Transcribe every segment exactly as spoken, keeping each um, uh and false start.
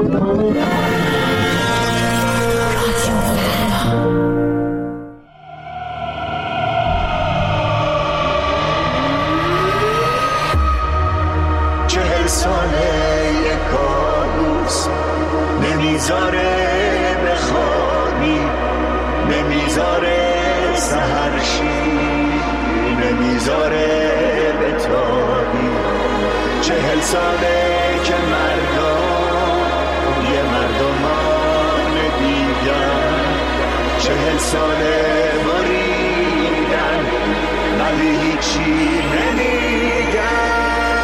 چهل ساله یک کابوس نمیذاره بخوابی، نمیذاره سحرشی، نمیذاره بتابی. چهل ساله که مردم یه مردمان دیگر، چهل ساله بریدن ولی هیچی نمیگن.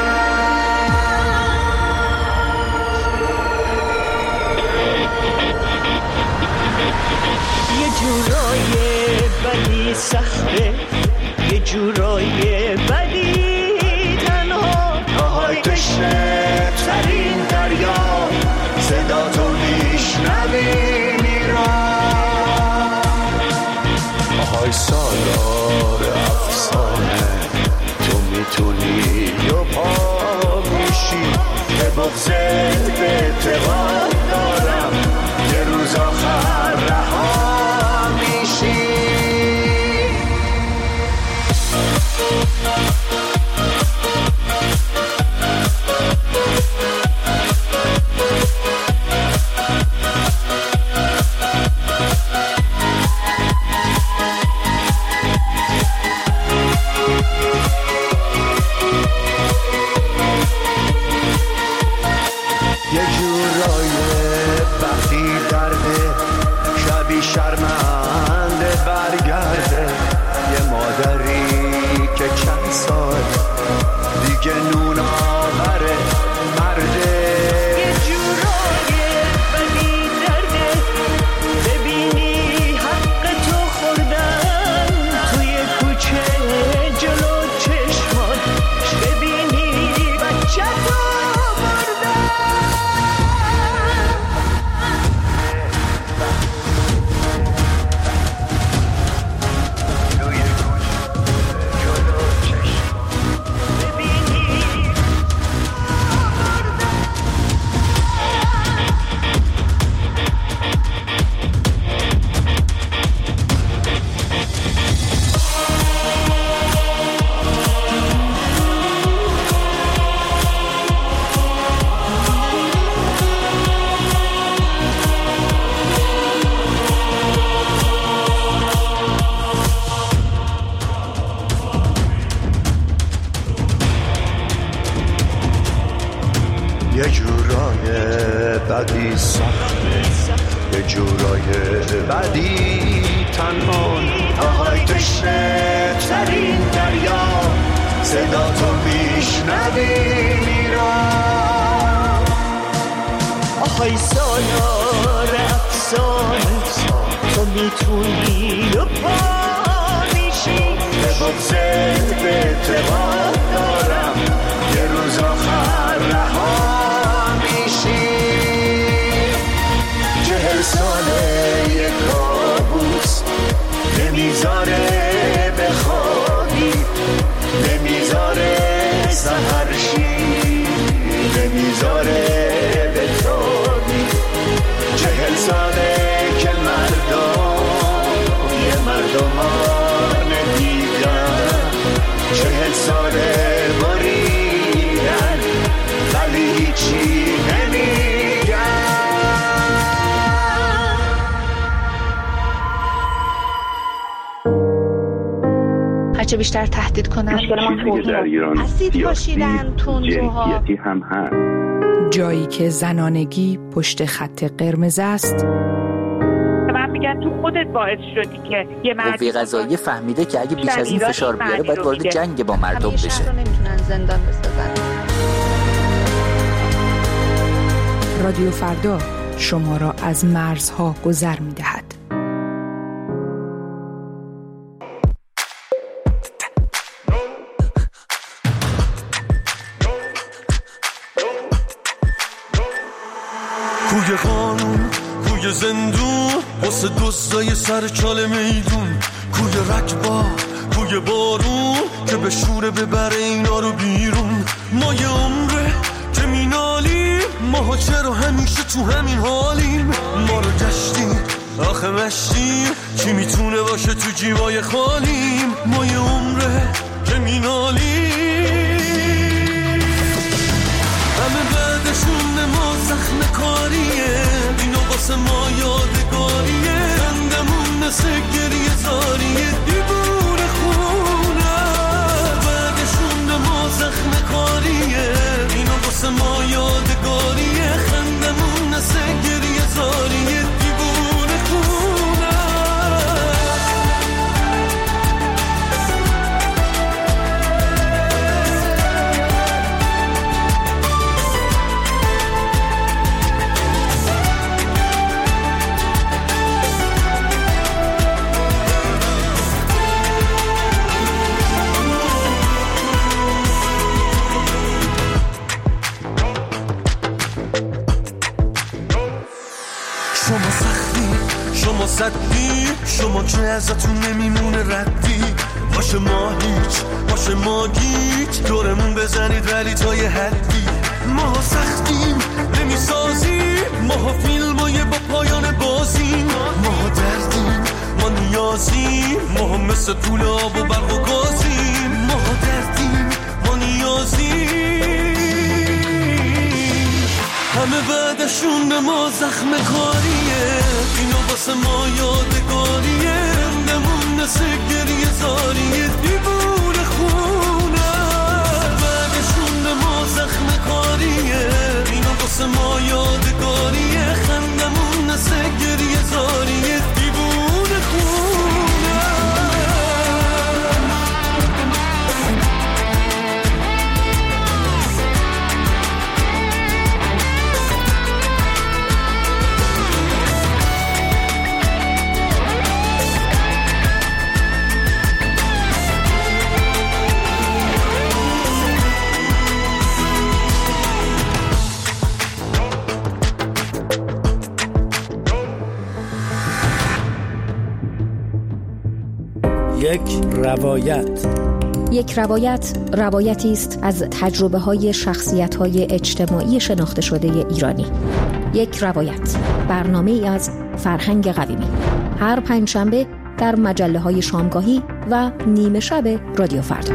یه جورای بدی سخته، یه جورای بدی تنها، آهای تشنه ترین دریا، صدا تو میشنوی میران. آهای سالار افسانه، تو میتونی و پا میشی، به بغضت به اعتقاد دارم یه روز آخر رها میشی. یه جورای وقتی درده شبی شرمنده برگرده، یه مادری که چند سال دیگه نون آوره مرده. یه جورای وقتی درده ببینی حق تو خوردن توی کوچه جلو چشمات، ببینی بچه تو یه جورای بدی سخته، یه جورای بدی تنها، آهای تشنه ترین دریا، صدا تو میشنوی میران. آهای سالار افسانه، تو میتونی و پا میشی، به بغضت به اعتقاد دارم یه روز آخر رها میشی. چهل ساله یک کابوس نمیذاره بخوابی، نمیذاره سحرشی، نمیذاره بتابی. چهل ساله که مردم یه مردمان دیگر، چهل ساله بریدن ولی هیچی نمیگن. هرچه بیشتر تهدید کنن در ایران اسید پاشیدن تندروها هم هست. جایی که زنانگی پشت خط قرمز است، من میگن تو خودت باعث شدی که یه مرد قوه قضاییه فهمیده که اگه بیش از این فشار بیاره باید وارد جنگ با مردم بشه. شهر رو نمیتونن زندان بسازن. رادیو فردا شما را از مرزها گذر می‌دهد. کوی قانون، کوی زندون، واسه دوستای سر چاله میدون، کوی رکبا، کوی بارون که به شوره ببره اینا رو بیرون. ما یه عمره که مینالیم، ماها چرا همیشه تو همین حالیم؟ ما رو گشتیم آخه مشتیم، کی میتونه باشه تو جیبای خالیم؟ ما یه عمره که مینالیم، همه بعدشون ما زخم کاریه، اینو واسه ما یادگاریه، خندمون مثل گریه زاریه، دیوونه خونه بعدشون ما زخم کاریه، اینو واسه ما یادگاریه، خندمون مثل گریه زاریه، دیوونه خونه. شما سختی، شما صدی، شما که ازتون نمیمونه ردی، باشه ما هیچ، باشه ما گیج، دورمون بزنید ولی تا یه حدی. ما سختیم نمیسازیم، ما فیلمای با پایان بازیم، ما دردیم، ما نیازیم، ما مثل طول آب و برق و گازیم، ما دردیم، ما نیازیم، همه بعدشون به ما زخم کاریه، اینو واسه ما یادگاریه، رندمون مثل گریه زاریه، دیوونه خونه بعدشون به ما زخم کاریه، اینو واسه ما یادگاریه، خندمون مثل گریه زاریه، دیوونه خونه. یک روایت. یک روایت روایتی است از تجربه های شخصیت های اجتماعی شناخته شده ایرانی. یک روایت، برنامه ای از فرهنگ قویمی، هر پنجشنبه در مجله های شامگاهی و نیمه شب رادیو فردا.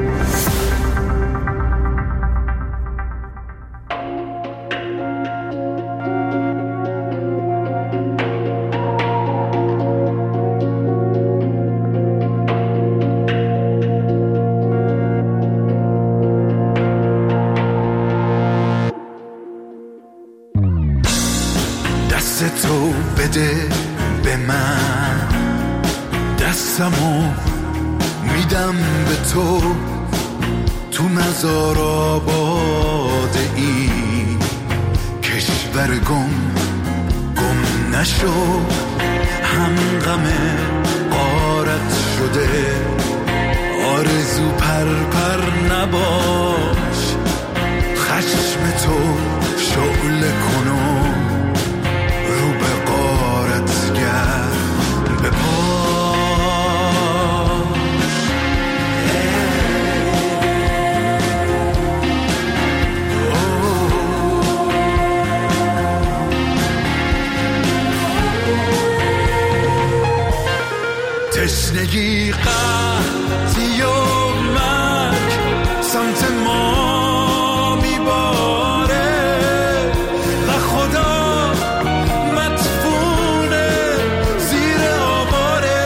تو بده به من، دستمو میدم به تو، تو مزار آباده ای کشور گم گم نشو، هم غم غارت شده آرزو پر پر نباش، خشم تو شعله کنو رو به غارت گرد به پاش. تشنگی قحطی و مرگ سمت ما میباره و خدا مدفونه زیر آواره،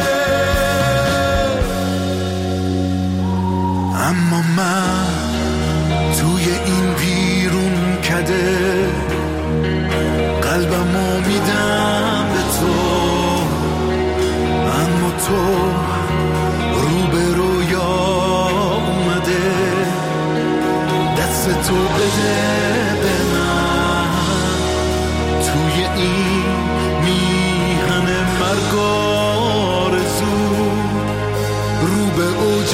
اما من توی این بیرون کده قلبمو میدم به تو، اما تو رو به رویا اومده، دست تو بده به من توی این میهن مرگ آرزو، رو به اوج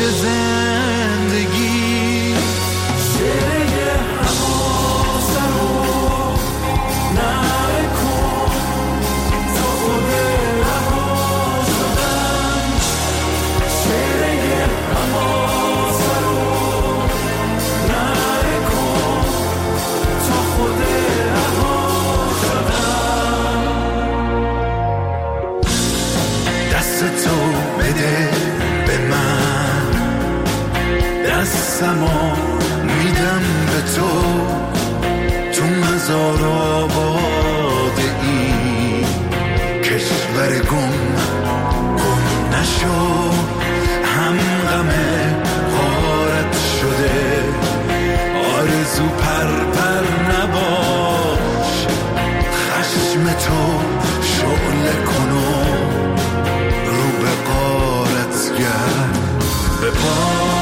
زندگی. شعره حواسه رو نره کن تا خود رها شدن، شعره حواسه رو نره کن تا خود رها آزار و آباده ای، کشور گم گم نشو، هم غم غارت شده، آرزو پر پر نباش، خشم تو شعله کنو رو به غارت گرد به پاش.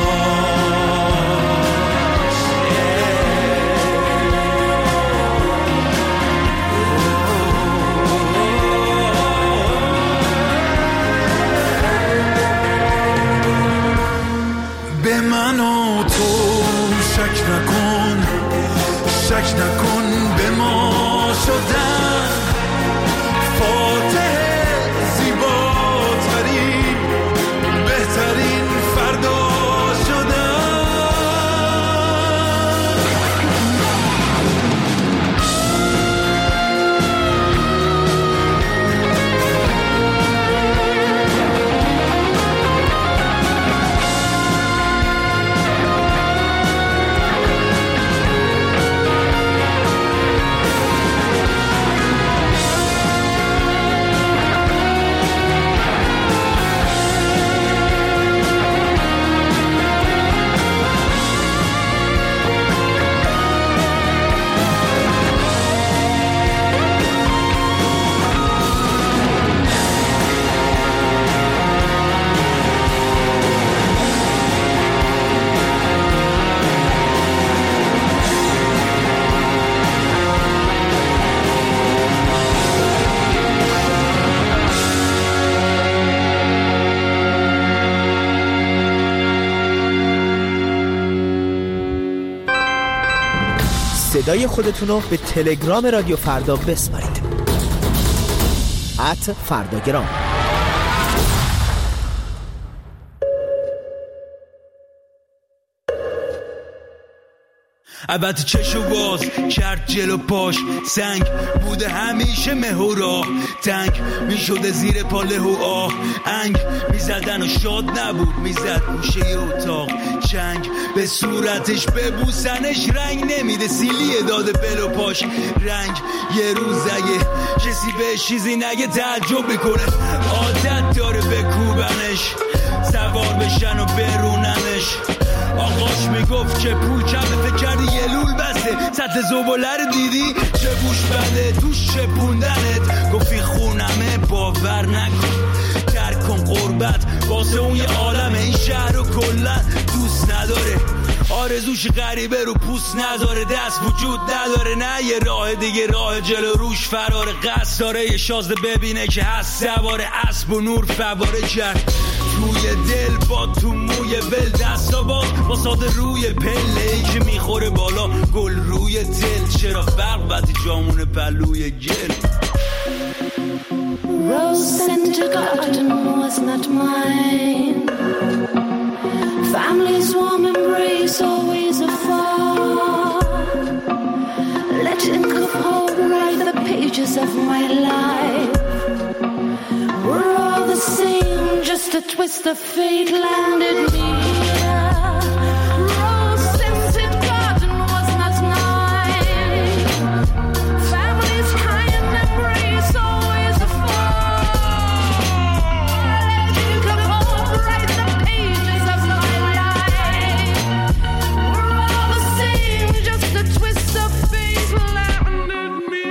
به من و تو شک نکن، شک نکن به ما شدن فاتح زیباترین بهترین فردا شدن. صدای خودتون رو به تلگرام رادیو فردا بسپارید. ات فرداگرام. البته چشو باز کرد جلو پاش، سنگ بوده همیشه مهورا، تنگ میشده زیر پاله و آه، انگ میزدن و شاد نبود، میزد گوشه اتاق، چنگ به صورتش ببوسنش رنگ نمیده، سیلیه داده بلو پاش رنگ. یه روز اگه کسی به چیزی نگه تعجب میکنه، عادت داره بکوبنش، سوار بشن و بروننش. آقاش میگفت که پول کمه، فکر کردی یه لول بسته، سطل زباله رو دیدی چه بوش بده توش چپوندنت، گفتی خونمه باور نکن، درک کن قربت واسه اون یه عالمه، این شهر رو کلن دوست نداره، آرزوش غریبه رو پوست نداره، دست وجود نداره، نه یه راه دیگه راه جلو روش فراره، قصد داره یه شازده ببینه که هست سواره اسب و نور فواره کرد توی دل با تو موی ول، دستا باز با ساده روی پله ای که میخوره بالا گل روی دل، چرا فرق وقتی جامون پلوی گل. Rose scented garden was not mine, family's warm embrace always afar, let ink of hope write the pages of my life, we're all the same, just a twist of fate landed me here. Rose scented garden was not mine, family's kind embrace always afar, let ink of hope write the pages of my life, we're all the same, just a twist of fate landed me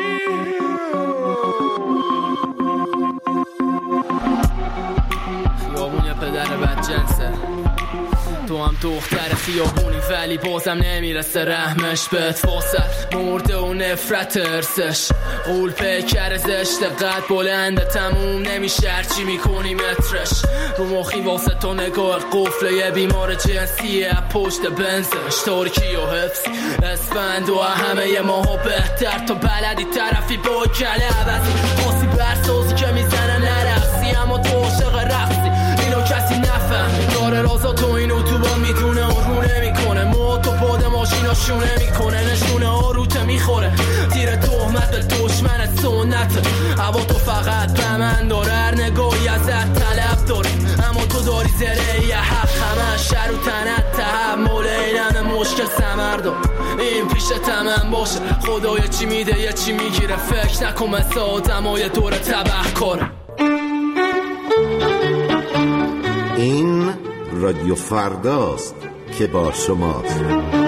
خیابون یه پدر بدجنسه، تو هم دختر خیابونی ولی بازم نمیرسه رحمش بهت، واسه مرده و نفرت ارسش، قول پیکر زشت قد بلنده تموم نمیشه هرچی میکنی مترش، رو مخی واسه تو نگاه قفل یه بیمار جنسیه پشت بنزش، ترکی و حفظ اسفند و همه یه ماها بهتر، تو بلدی طرفی با کله عوضی، باسی برسازی که میزنه نرفسی، اما تو عاشق رفتی اینو کسی نفهم، داره رازا تو اینو تو با میدونه و رو نمیکنه، ما تو پاد ماشینا شونه میکنه، نشونه آروته میخوره، تیر تهمت به دشمنت سنته، هوا تو فقط به من داره، هر نگاهی ازت طلب داره، اما تو داری زره یه حق، همه شر و تنت تحمل اینم مشکل سمر دار، این پیش باشه تمام باشه خدای چی میده یه چی میگیره فکر نکن مثل آدمای دور تبه کاره. این رادیو فرداست که با شماست.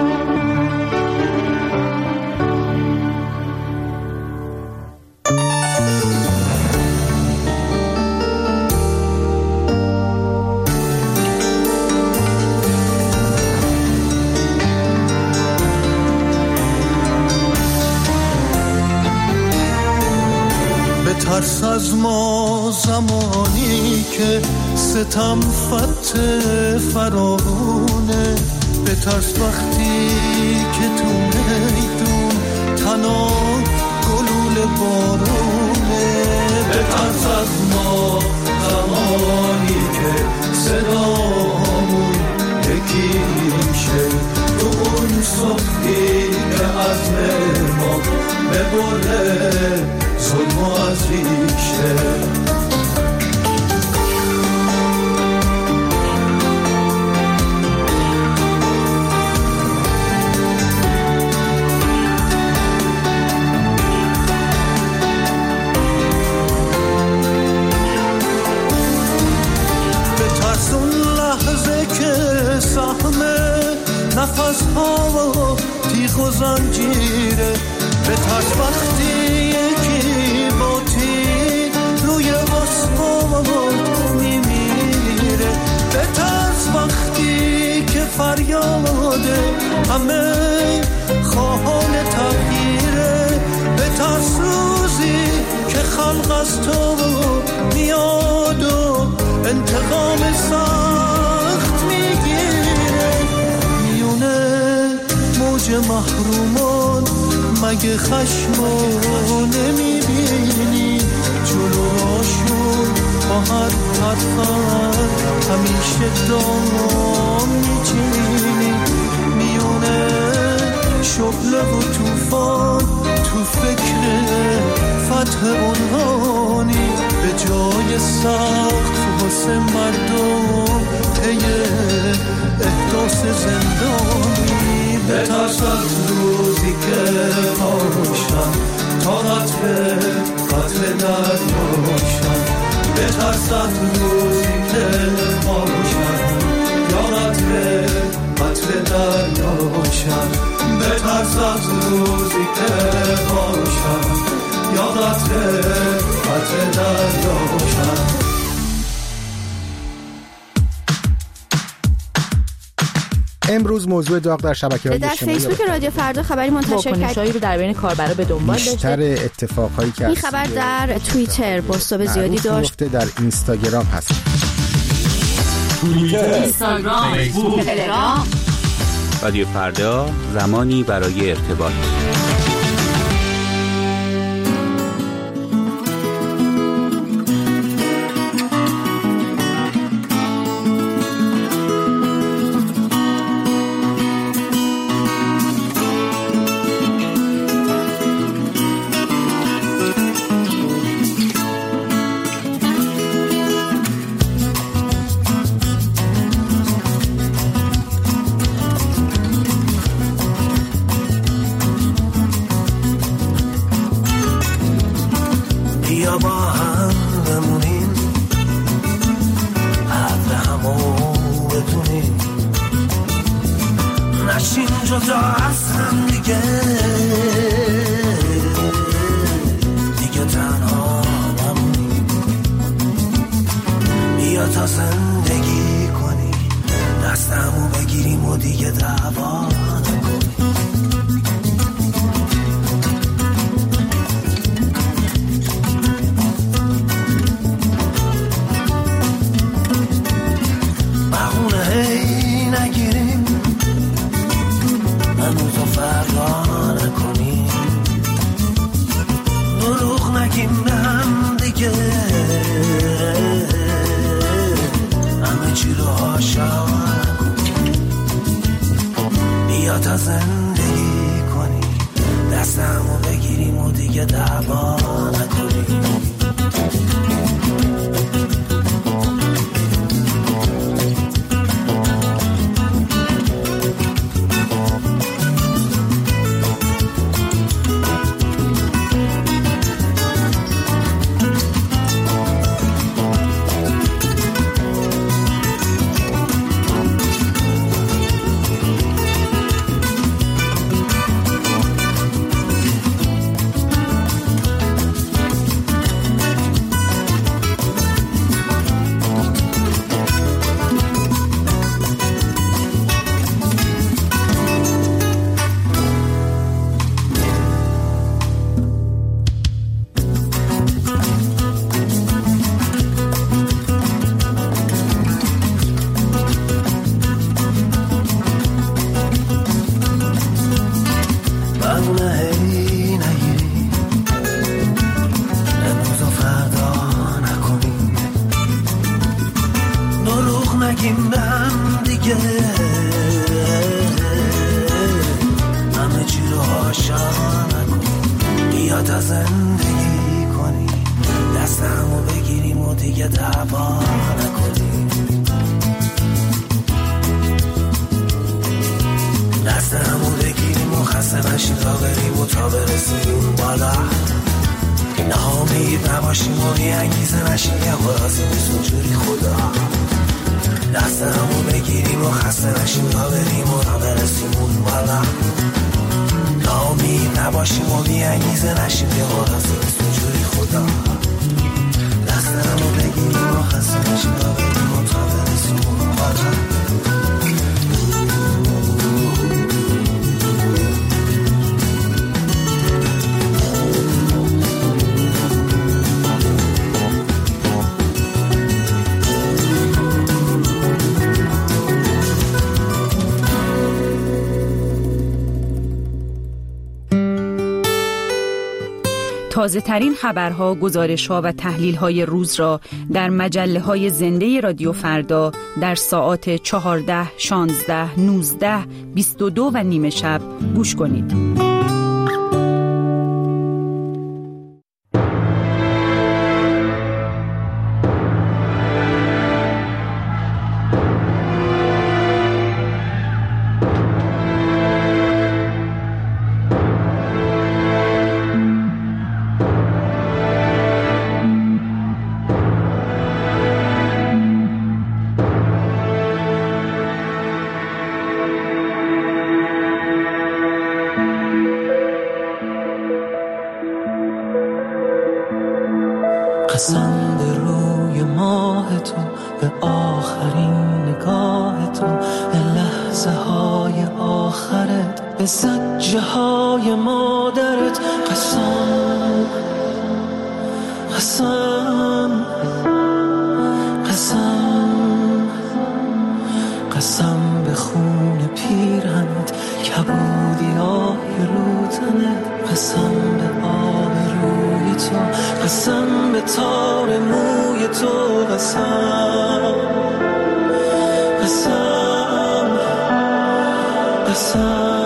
ترس از ما زمانی که ستم فتح فرعونه، به ترس وقتی که تو میدون تنها گلوله بارونه، به ترس از ما زمانی که صدامون یکی میشه، تو اون صبحی که عزم ما ببره ظلم و از ریشه. به ترس اون لحظه که سهمه نفس ها و تیغ و زنجیره، به ترس وقتی یکی با تیغ روی آسمان میمیره، به ترس وقتی که فریاده همه خواهان تغییره، به ترس روزی که خلق از تو میاد و انتقام سخت میگیره، میونه موج محرومان مگه خشمو نمیبینی، جلوشون با هر حرفن همیشه دام میچینی، میونه شغله و توفان تو فکر فتح اونهانی، به جای سخت واسه مردم تیه احداث زندانی، به ترس از روزی که پاشن تا قطر قطر دریاشن، به ترس از روزی که پاشن یا قطر قطر دریاشن، به ترس از روزی که پاشن یا قطر قطر دریاشن. امروز موضوع داغ در شبکه‌های در اجتماعی فیسبوک رادیو فردا خبری منتشر کرد واکنش‌هایی رو در بین کاربرا به دنبال داشته. بیشتر اتفاقایی که این خبر در توییتر بازتاب زیادی داشت، در اینستاگرام هست، توییتر، اینستاگرام، فیسبوک، تلگرام. رادیو فردا، زمانی برای ارتباط. و زندگی کنیم، دست همو بگیریم و دیگه دعوا نکنیم، دست همو بگیریم و خسته نشیم تا بریم و تا برسیم بالا. ناامید نباشیم و بی انگیزه نشیم، یه خلاصی نیست اونجوری خدا. دست همو بگیریم و خسته نشیم تا بریم و تا برسیم اون بالا. ناامید نباشیم و بی انگیزه نشیم، یه خلاصی نیست اونجوری خدا. دست همو بگیریم و خسته نشیم تا بریم و تا برسیم اون بالا. تازه ترین خبرها، گزارش‌ها و تحلیل‌های روز را در مجله‌های زنده رادیو فردا در ساعات چهارده، شانزده، نوزده، بیست و دو و نیمه شب گوش کنید. قسم به روی ماه تو، به آخرین نگاه تو، به لحظه های آخرت، به زجه های مادرت. قسم قسم قسم قسم به خون پیرهنت، کبودی های رو تنت. قسم به آب روی تو، قسم به تار موی تو. قسم قسم قسم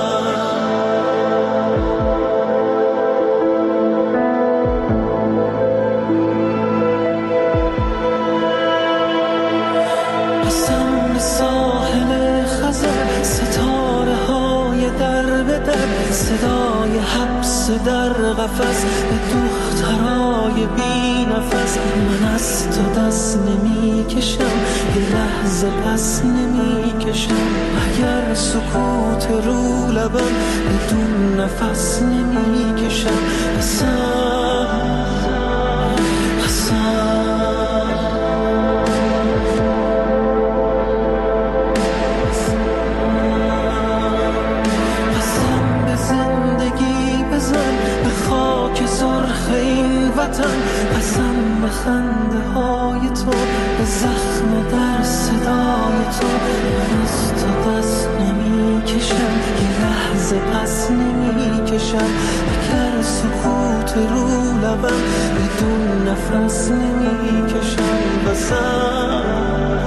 قسم به ساحل خزر، ستاره های در به در، صدای حبس در قفس، به دخترای بی نفس. من از تو دست نمی کشم، یه لحظه پس نمی کشم. اگر سکوت رو لبم، بدون نفس نمی کشم. قسم قسم به زندگی بزن، به خاک سرخ این وطن. قسم به خنده های تو، به زخم در صدای تو. من از تو دست نمی کشم، یه لحظه پس نمی کشم. اگر سکوت رو لبم، بدون نفس نمی کشم. قسم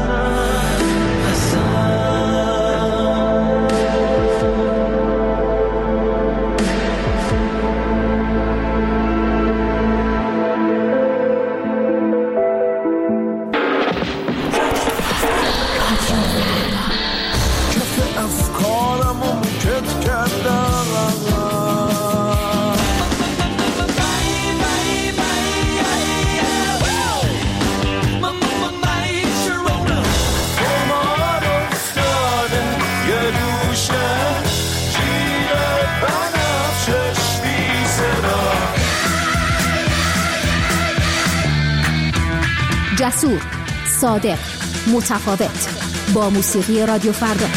جسور، صادق، متفاوت، با موسیقی رادیو فردا.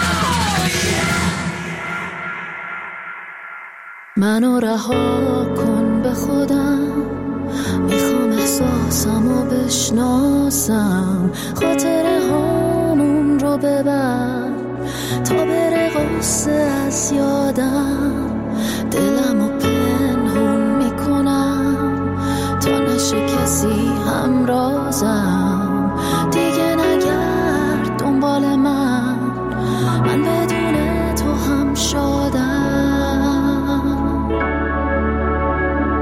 منو رها کن به خودم، میخوام احساسمو بشناسم. خاطره هامون رو ببر تا بره غصه از یادم. دلمو پنهون میکنم تا نشه کسی همرازم. دیگه نگرد دنبال من، من بدون تو هم شادم.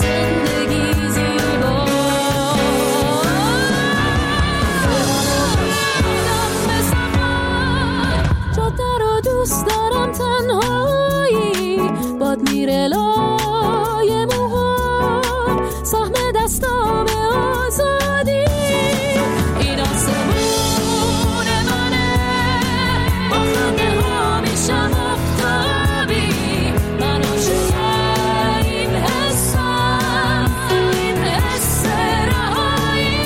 زندگی زیبا جاده رو دوست دارم تنهایی باد میره لای موهام سهم دستام آزادی این آسمون منه با خنده ها میشم افتابی من عاشق این حسم این حس رهایی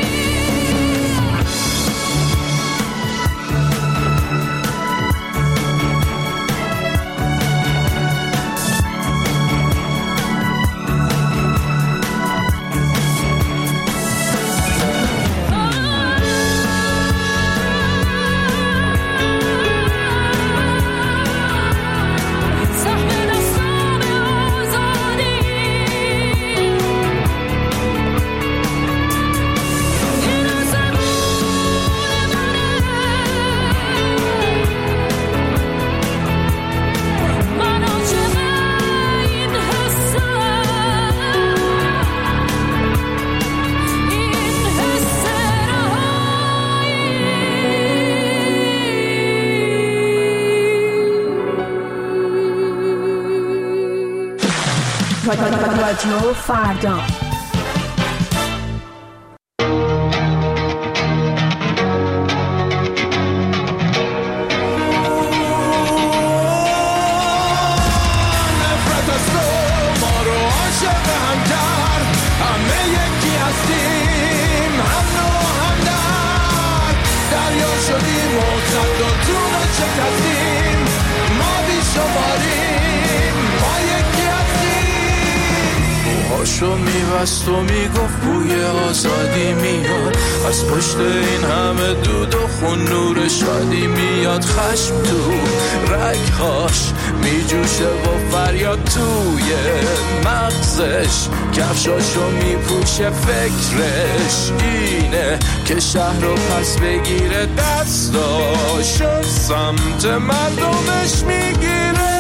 رادیو فردا شو میبست و میگفت بوی آزادی میاد از پشت این همه دود و خون نور شادی میاد خشم تو رگهاش میجوشه و فریاد توی مغزش کفشاشو میپوشه فکرش اینه که شهر رو پس بگیره دستاشو سمت مردمش میگیره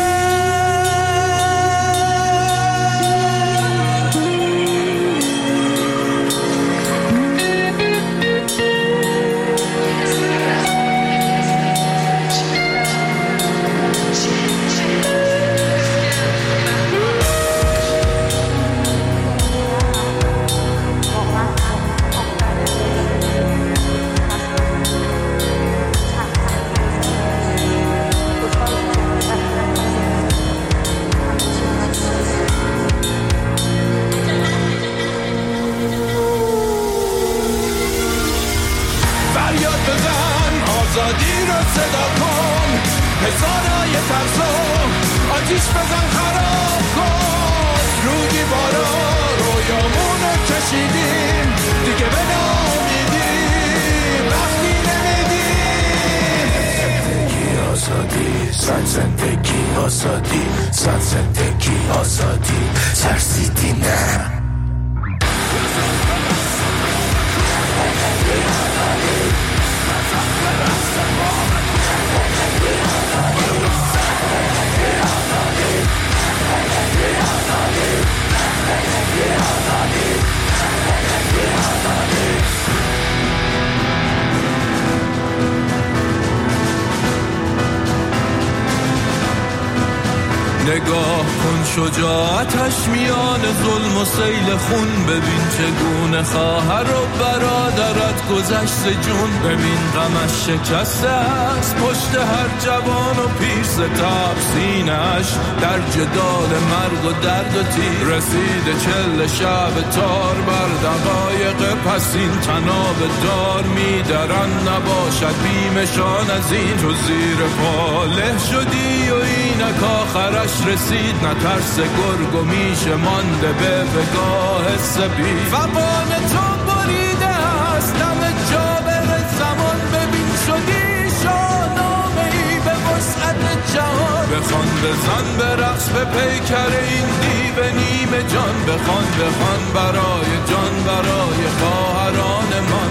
نگاه کن شجاعتش میان ظلم و سیل خون ببین چگونه خواهر و برادرت گذشت جون ببین غمش شکسته است پشت هر جوان و پیرس تاب سینش در جدال مرگ و درد و تیر رسیده چل شب تار بر دقایق پس این تناب دار میدرن نباشد بیمشان از این تو زیر پاله شدی و اینک آخرش رسید نترس گرگ و میشه مانده به بگاه سبی فبان تو بریده است دم جابر زمان ببین شدی شاهنامه ای به وسعت جهان بخوان بزن به رقص به پیکر این دیو نیمه جان بخوان بخوان برای جان برای خواهران من بخوان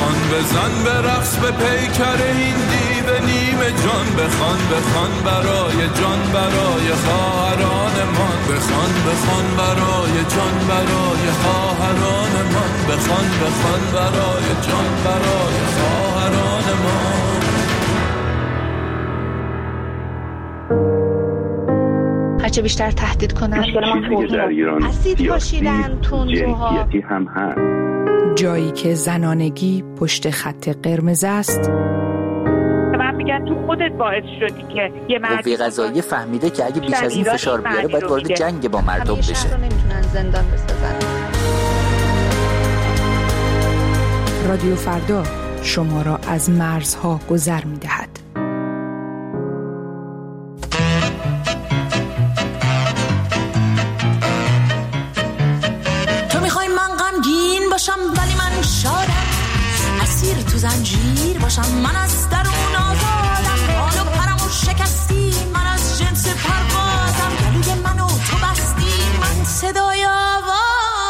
بخوان بزن به رقص به پیکر این دیو نیمه جان بخوان بخوان برای جان برای خواهران من بخوان بخوان برای جان برای خواهران من بخوان بخوان برای جان برای خواهران من. هرچه بیشتر تهدید کنن اسید پاشیدن تندروها هم هست. جایی که زنانگی پشت خط قرمز است. من میگن تو خودت باعث شدی که یه مرد قوه قضاییه فهمیده که اگه بیش از این فشار بیاره باید وارد جنگ با مردم بشه. همیشه رو نمیتونن زندان بسازن. رادیو فردا شما را از مرزها گذر میدهد. باشم ولی من شادم، اسیر تو زنجیر باشم من از درون آزادم، بال و پرمو شکستی من از جنس پروازم، گلوی منو تو بستی من صدای آوازم.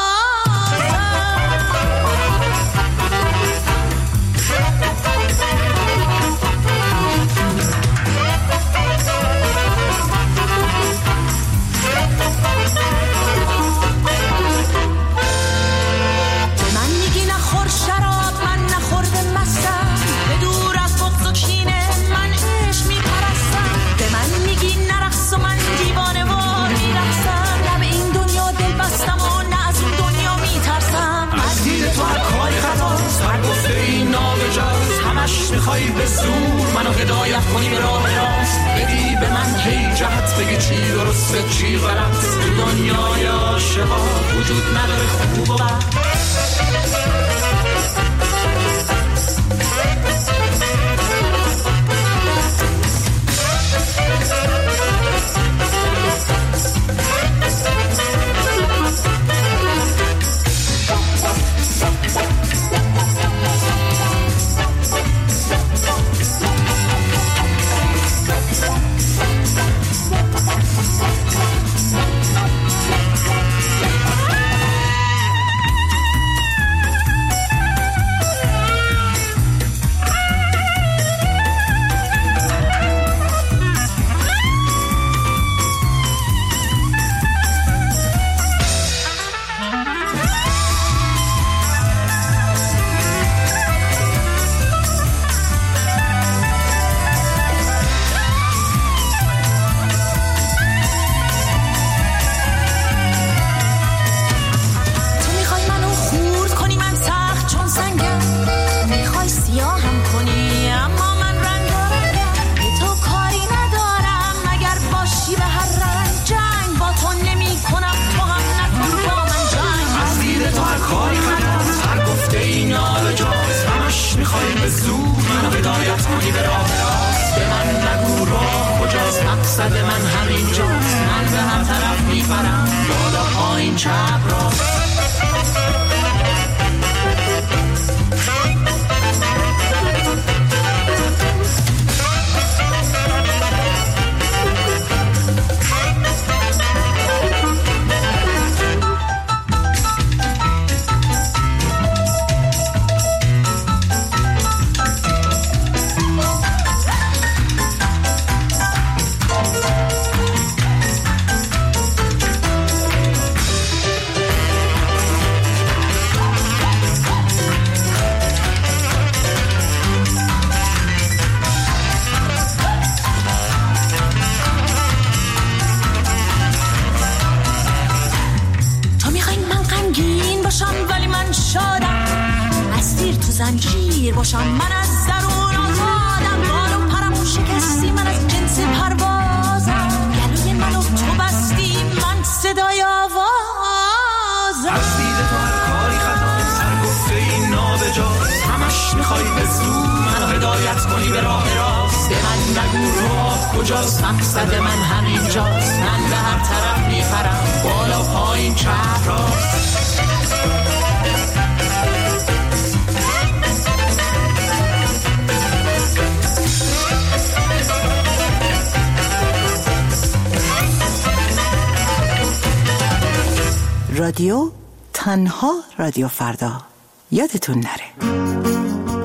میخوای به زور منو هدایت کنی به راه راست، بدی به من هی جهت بگی چی درسته چی غلط، تو دنیای عاشقا وجود نداره خوب و بد. زنجیر باشم من از درون آزادم، بال و پرمو شکستی من از جنس پروازم، گلوی منو تو بستی من صدای آوازم. از دید تو هر کاری خطا سر گفته این نابجاست، همش میخوای به زور منو هدایت کنی به راه راست، به من نگو راه کجاست مقصد من همینجاست، من به هر طرف میپرم بالا پایین چپ راست. رادیو تنها رادیو فردا، یادتون نره.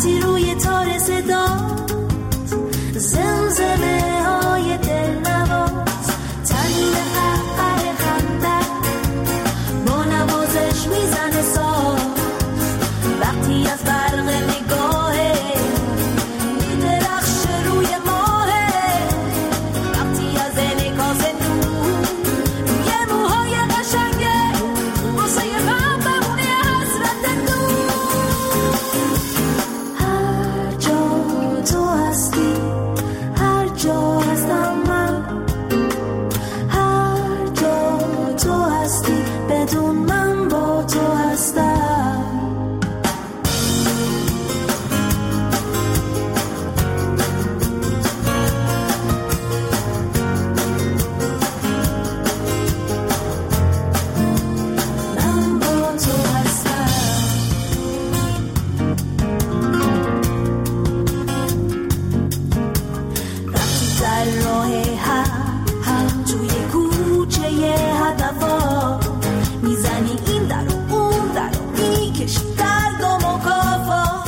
وقتی روی تار صدا زمزمه های دل نواز تنین قهقه خنده با نوازش میزنه ساز وقتی از برق نگاهه میدرخشه روی ماهه وقتی از انعکاس نور روی موهای قشنگه واسه غم بمونه حسرت دور هر جا تو هستی هر جا هستم من هر جا تو هستی بدون من با تو هستم من با تو هستم وقتی در راه هم هم توی کوچه هدفا میزنی این در و اون در و میکشی در گم و کافا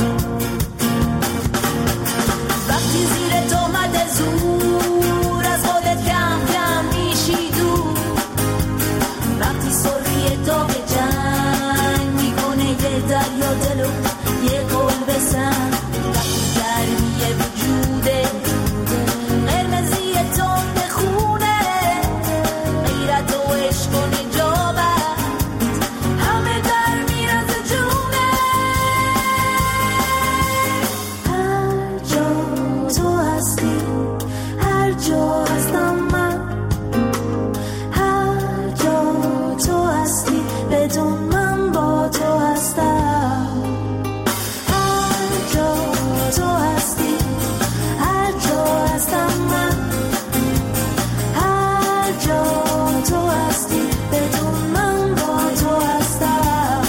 وقتی زیر تهمت زور از خودت کم کم میشی دور وقتی سری داغ جنگ میکنه یه دریا دلو یه قلب سنگ وقتی گرمی وجوده قرمزی تند خونه غیرت و عشق و نجابت همه در میرز جونه هر جا تو هستی هر جا هستم من هر جا تو هستی بدون من با تو هستم هر جا تو هستی هر جا هستم من هر جا تو هستی بدون من با تو هستم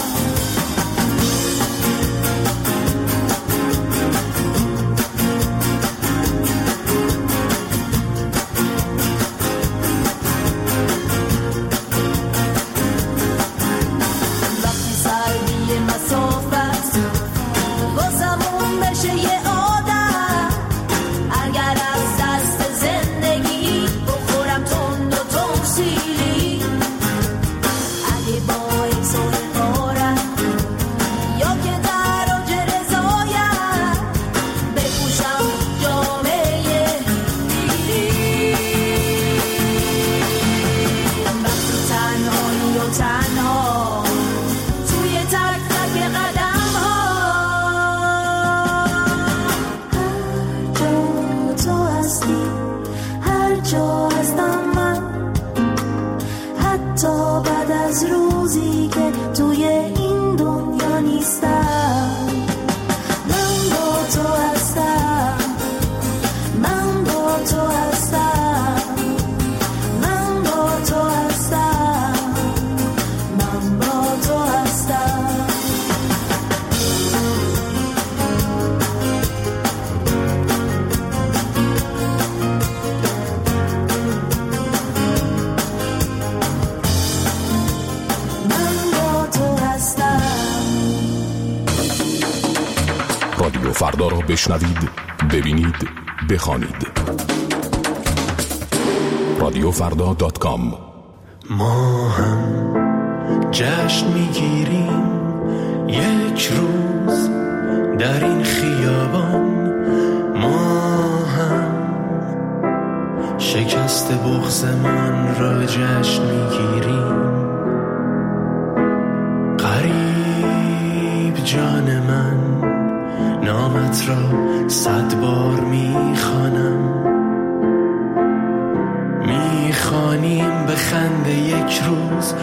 وقتی سردی مسافت واسمون بشه یه عادت اگر از دست زندگی بخورم تند و تمثیلی اگه باعث و اقارم یا که در اوج رضایت بپوشم جامعه دیری وقتی تنهایی و تنها توی تک تک قدم ها هر جا تو هستی هر جا هستم من حتی بعد از روزی که توی این دنیا نیستم من با تو هستم من با تو هستم من با تو هستم من با تو هستم من با تو هستم رادیو فردا را بشنوید، ببینید، بخوانید. رادیو فردا دات کام. ما هم جشن میگیریم یک روز در این خیابان ما هم شکست بغضمان را جشن میگیریم قریب جان من نامت را صد بار میخوانم میخوانیم به خنده یک روز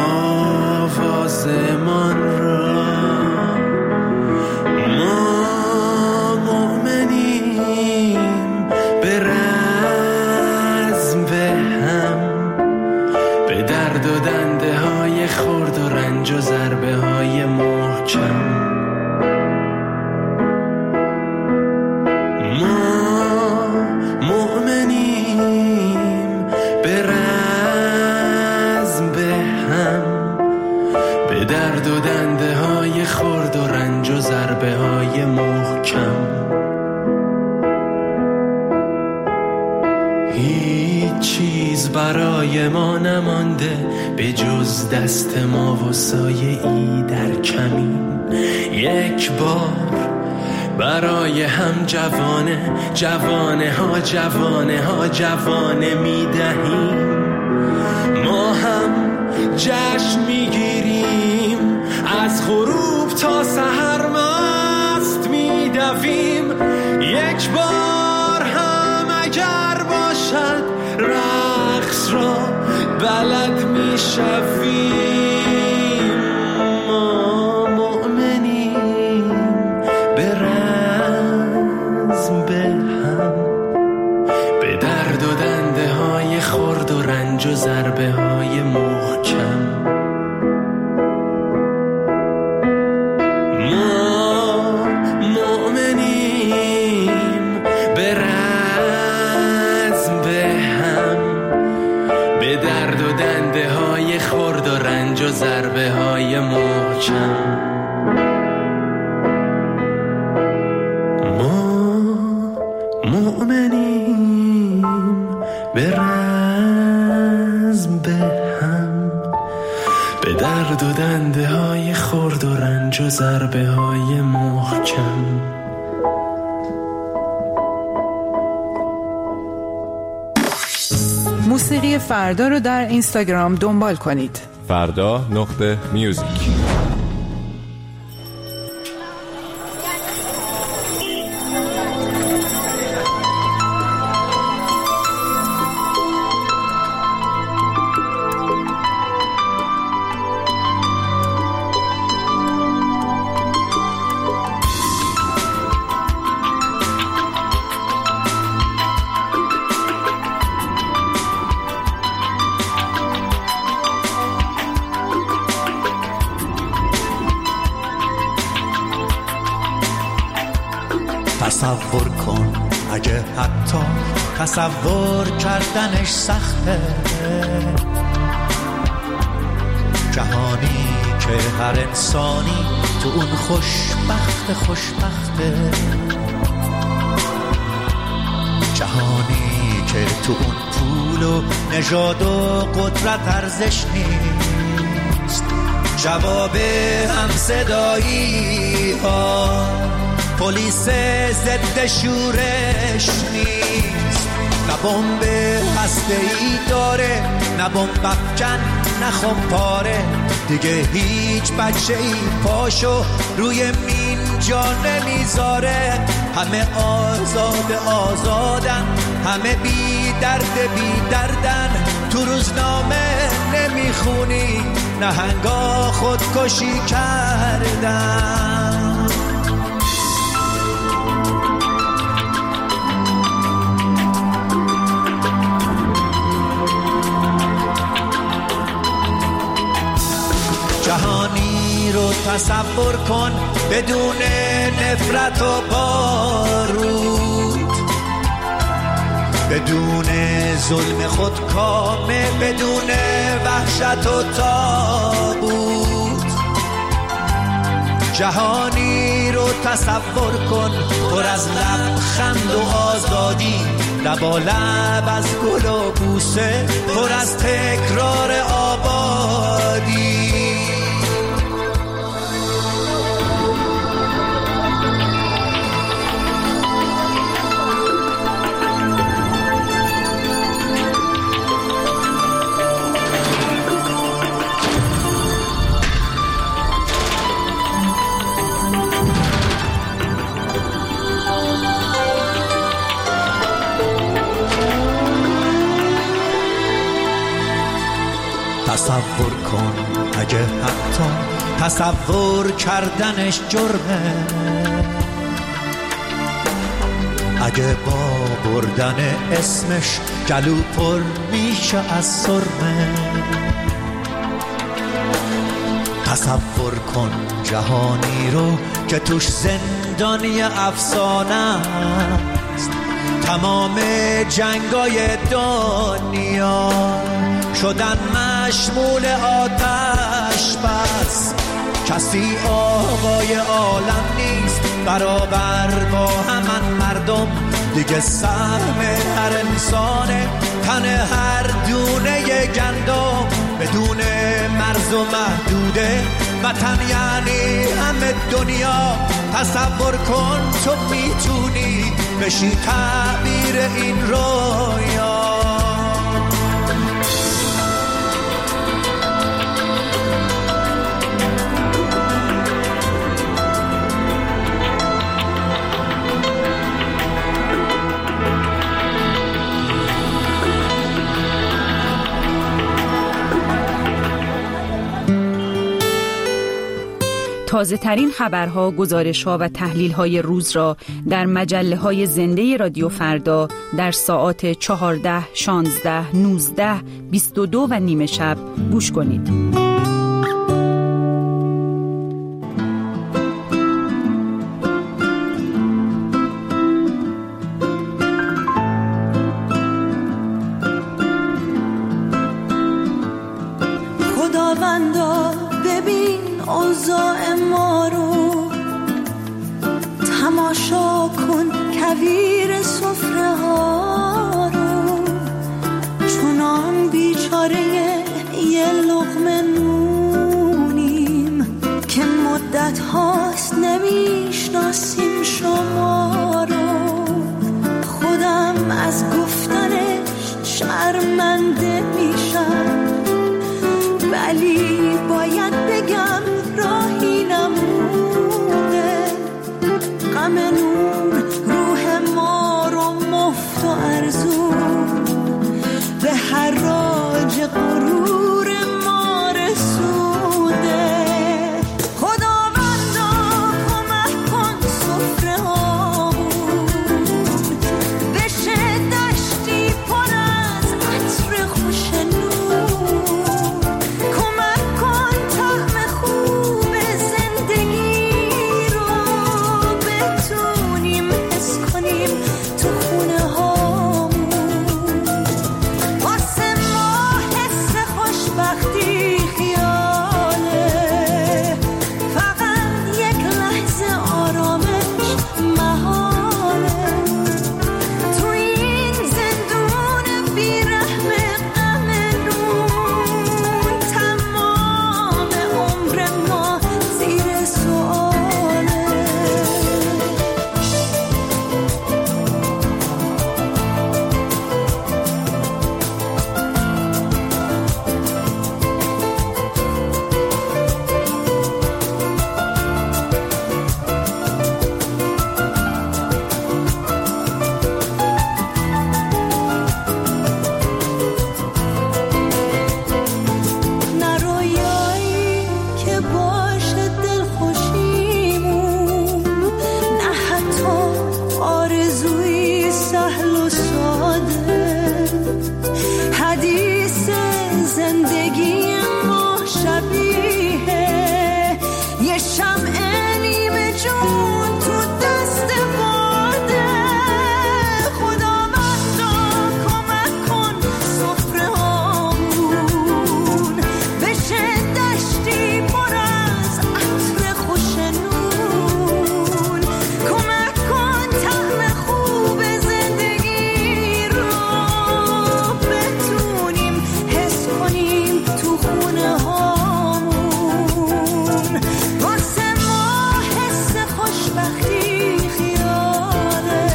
آوازمان را ما مؤمنیم به رزم به هم به درد و دنده های خرد و رنج و ضربه های محکم درد و دنده های هیچ چیز برای ما نمانده به جز دست ما و سایه ای در کمین. یک بار برای هم جوانه جوانه ها جوانه ها جوانه می دهیم. ما هم جشن می گیریم از غروب تا سحر مست می دویم. یک بار هم اگر باشد رقص را بلد می شویم. رنج و ضربه های محکم ما مؤمنیم به رزم به هم، به درد و دنده های خرد و رنج و ضربه های محکم. ما مؤمنیم به درد و دنده های خرد و رنج و ضربه های محکم. موسیقی فردا رو در اینستاگرام دنبال کنید. فردا نقطه میوزیک. تصور کن اگه حتی تصور کردنش سخته، جهانی که هر انسانی تو اون خوشبخت خوشبخته، جهانی که تو اون پول و نژاد و قدرت ارزش نیست، جواب هم صدایی ها پلیس ضد شورش نیست، نه بمب هسته‌ای داره نه بمب افکن نه خمپاره، دیگه هیچ بچه‌ای پاشو روی مین جا نمیذاره، همه آزاد آزادن، همه بی درد بی دردن، تو روزنامه نمیخونی نهنگا خودکشی کردن. جهانی رو تصور کن بدون نفرت و بارود، بدون ظلم خودکامه، بدون وحشت و تابوت. جهانی رو تصور کن پر از لبخند و آزادی، لبالب از گل و بوسه، پر از تکرار آبادی. تصور کن اگه حتی تصور کردنش جرمه، اگه با بردن اسمش گلو پر میشه از سرمه. تصور کن جهانی رو که توش زندانی افسانه است، تمام جنگای دنیا شدن مشمول آتش بس، کسی آقای عالم نیست برابر با همان مردم، دیگه سهم هر انسانه، تن هر دونه گندم بدون مرز و محدوده. وطن یعنی همه دنیا، تصور کن تو میتونی بشی تعبیر این رویا. تازه ترین خبرها، گزارش‌ها و تحلیل‌های روز را در مجله‌های زنده رادیو فردا در ساعات چهارده، شانزده، نوزده، بیست و دو و نیمه شب گوش کنید. خداوندا ببین اوضاع ما رو، تماشا کن کویر سفره ها رو، چونان بیچاره یه لقمه نونیم که مدت هاست نمیشناسیم شما رو. خودم از گفتنش شرمنده میشم، ولی باید بگم راهی نمونه. غم نون روح ما رو مفت و ارزون به حراج غرور ما رسونده. خداوندا کمک کن سفره هامون بشه دشتی پر از عطر خوش نون. کمک کن طعم خوب زندگی رو بتونیم حس کنیم تو خونه هامون. واسه ما حس خوشبختی خیاله، فقط یک لحظه آرامش محاله. تو این زندون بیرحم غم نون، تمام عمر ما زیر سؤاله. نه رویایی که باشه دلخوشیمون، نه حتی آرزویی سهل و ساده. حدیث زندگی ما شبیه یه شمع نیمه جون تو دست باده. خداوندا کمک کن سفره هامون بشه دشتی پر از عطر خوش نون. کمک کن طعم خوب زندگی رو بتونیم حس کنیم تو خونه هامون. واسه ما حس خوشبختی خیاله،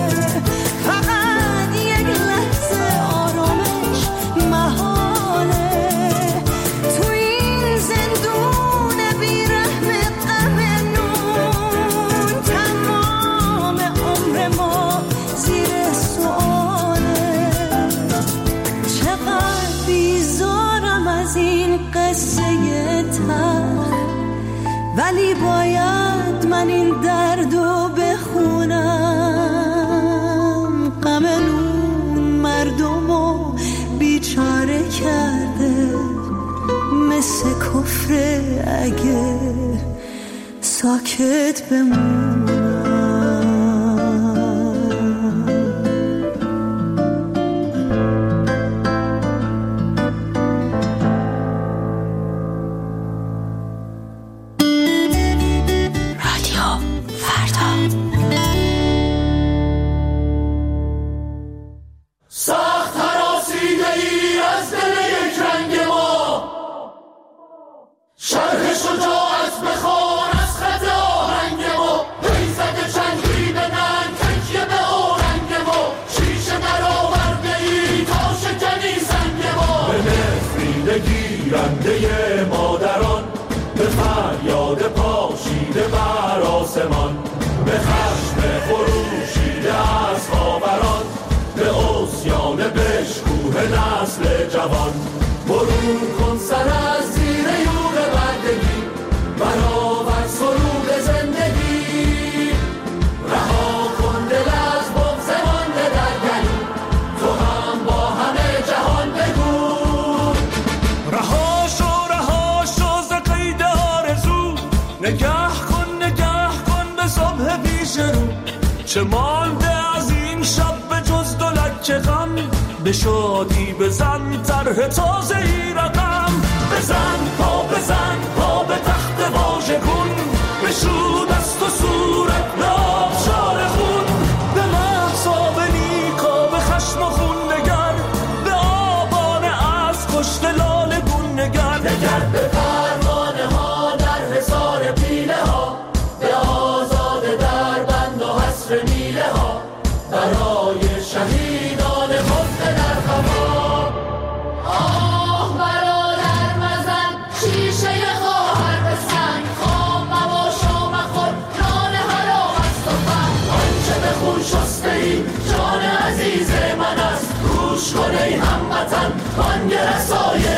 فقط یک لحظه آرامش محاله. تو این زندون بیرحم غم نون، تمام عمر ما زیر سؤاله. چقدر بیزارم از این قصه تلخ، ولی باید من این دردو بخونم. غم نون مردمو بیچاره کرده، مثل کفر اگه ساکت بمونم. رادیو فردا. خونده مادران، به فریاد پاشیده بر آسمان، به خشم خروشیده از خاوران، به عصیان بشکوه نسل جوان. برون کن سر از زیر یوغ بردگی، برآور سرود زندگی، رها کن دل از بغض مانده در گلو، تو هم با همه جهان بگو. رها شو رها شو ز قید آرزو، نگه کن نگه کن به صبح پیش رو، چه مانده از این شب به جز دو لکه غم، به شادی بزن طرح تازه ای رقم. بزن پا بزن پا به تخت واژه کن، بشو دست و صورت به آبشار خون، به محضا به نیکا به خشم و خون نگر، به آبانه از کشت لال گون نگر. نگر به پروانه ها در حصار پیله ها، به آزاده در بند و حصر میله ها، برای شهیدان خفته در خفا. آه برادر مزن شیشه خواهر به سنگ، خام مباش و مخور نان حرام است و فن. آنچه به خون شسته ای جان عزیز من است، گوش کن ای هموطن بانگ رسای